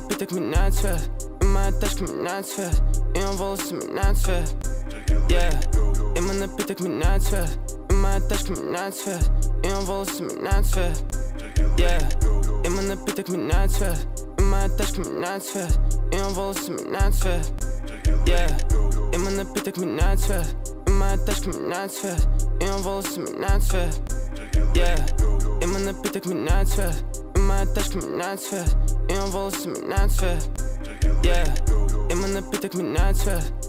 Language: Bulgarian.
напитък минае цвет. Има тежка минае цвет. Имам волоси минае цвет. Има напитък минае цвет. Има тежка минае цвет. Имам волоси минае цвет. Има напитък минае цвет. Има тежка минае цвет. Имам волоси минае цвет. Има напитък минае цвет. Има тежка минае цвет. Имам волоси минае цвет. Има напитък минае цвет. Има тежка минае цвет. Имам волоси минае цвет. Има напитък минае цвет.